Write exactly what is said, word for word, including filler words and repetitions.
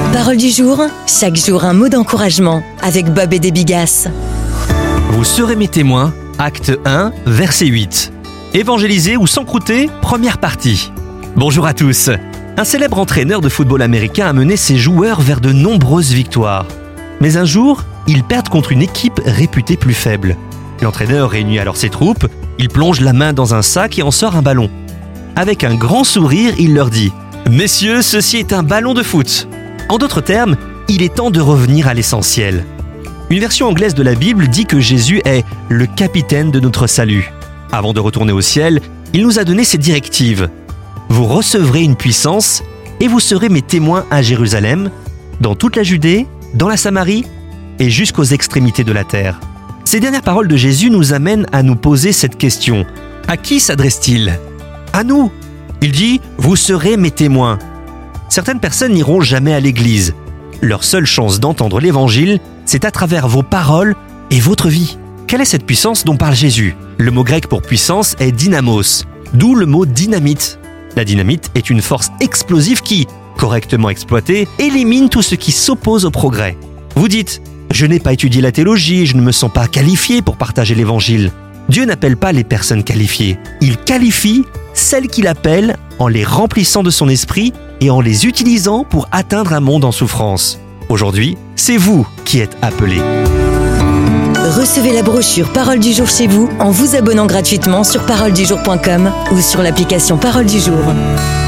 Parole du jour, chaque jour un mot d'encouragement avec Bob et des Bigas. Vous serez mes témoins, acte un, verset huit. Évangéliser ou s'encrouter, première partie. Bonjour à tous. Un célèbre entraîneur de football américain a mené ses joueurs vers de nombreuses victoires. Mais un jour, ils perdent contre une équipe réputée plus faible. L'entraîneur réunit alors ses troupes, il plonge la main dans un sac et en sort un ballon. Avec un grand sourire, il leur dit « Messieurs, ceci est un ballon de foot ». En d'autres termes, il est temps de revenir à l'essentiel. Une version anglaise de la Bible dit que Jésus est le capitaine de notre salut. Avant de retourner au ciel, il nous a donné ces directives. Vous recevrez une puissance et vous serez mes témoins à Jérusalem, dans toute la Judée, dans la Samarie et jusqu'aux extrémités de la terre. Ces dernières paroles de Jésus nous amènent à nous poser cette question. À qui s'adresse-t-il ? À nous. Il dit « Vous serez mes témoins ». Certaines personnes n'iront jamais à l'église. Leur seule chance d'entendre l'évangile, c'est à travers vos paroles et votre vie. Quelle est cette puissance dont parle Jésus ? Le mot grec pour puissance est dynamos, d'où le mot dynamite. La dynamite est une force explosive qui, correctement exploitée, élimine tout ce qui s'oppose au progrès. Vous dites « Je n'ai pas étudié la théologie, je ne me sens pas qualifié pour partager l'évangile ». Dieu n'appelle pas les personnes qualifiées. Il qualifie celles qu'il appelle en les remplissant de son esprit et en les utilisant pour atteindre un monde en souffrance. Aujourd'hui, c'est vous qui êtes appelés. Recevez la brochure Parole du jour chez vous en vous abonnant gratuitement sur parole du jour point com ou sur l'application Parole du jour.